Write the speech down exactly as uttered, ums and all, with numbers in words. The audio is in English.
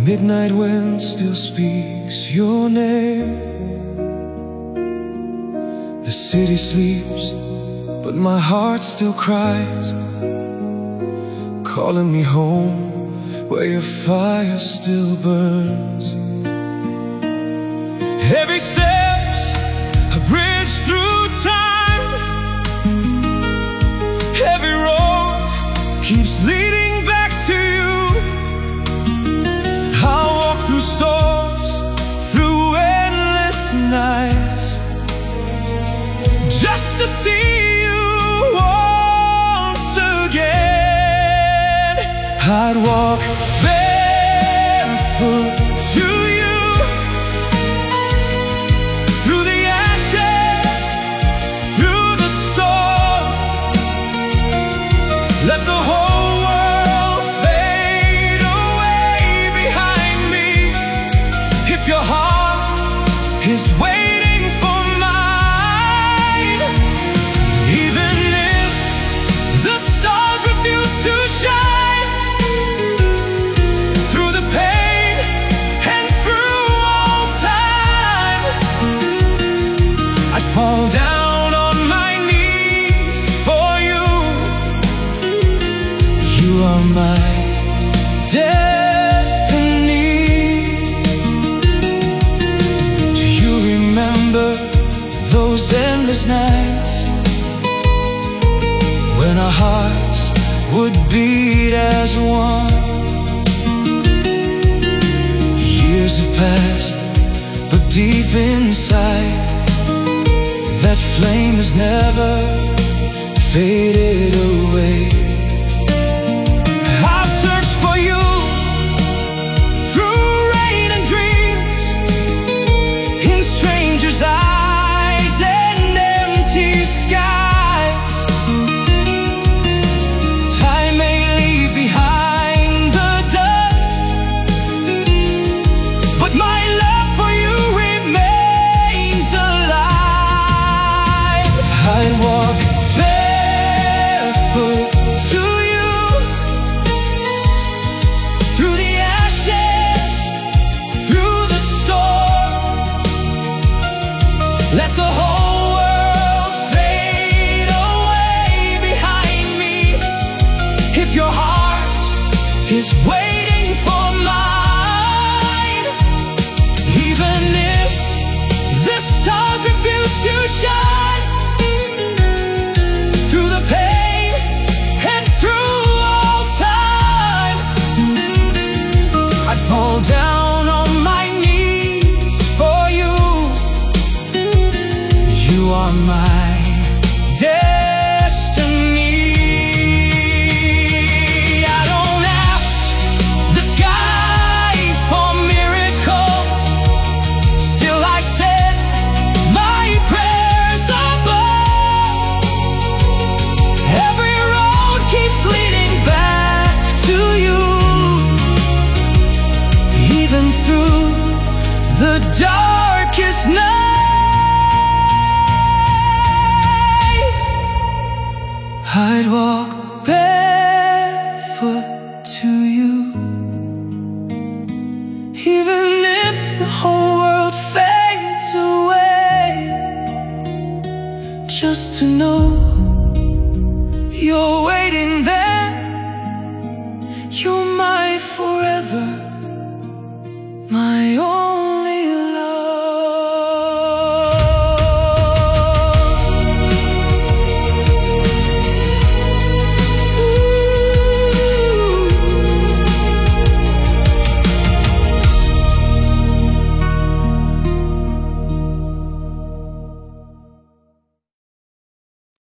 midnight wind still speaks your name. The city sleeps, but my heart still cries, calling me home where your fire still burns. Every step's a bridge through time. Every road keeps leading back to you. I'll walk through storms, through endless nights, just to see you once again. I'd walk barefoot to you, through the ashes, through the storm. Let the whole world fade away behind me, if your heart is waiting for mine. Even if the stars refuse to shine, through the pain and through all time, I'd fall down on my knees for you. You are my destiny. Do you remember those endless nights when our hearts would beat as one? Years have passed, but deep inside, that flame has never faded away. I've searched for you through rain and dreams, in strangers' eyes and empty skies. Time may leave behind the dust, but my love for you remains alive. I walk barefoot to you, through the ashes, through the storm. Let the whole world fade away behind me, if your heart is waiting for mine. Even if the stars refuse to shine, through the pain and through all time, I'd fall down on my knees for you. You are my destiny. I don't ask the sky for miracles, still I said my prayers above. Every road keeps leading back to you, even through the darkest night. I'd walk barefoot to you, even if the whole world fades away, just to know you're waiting there. You're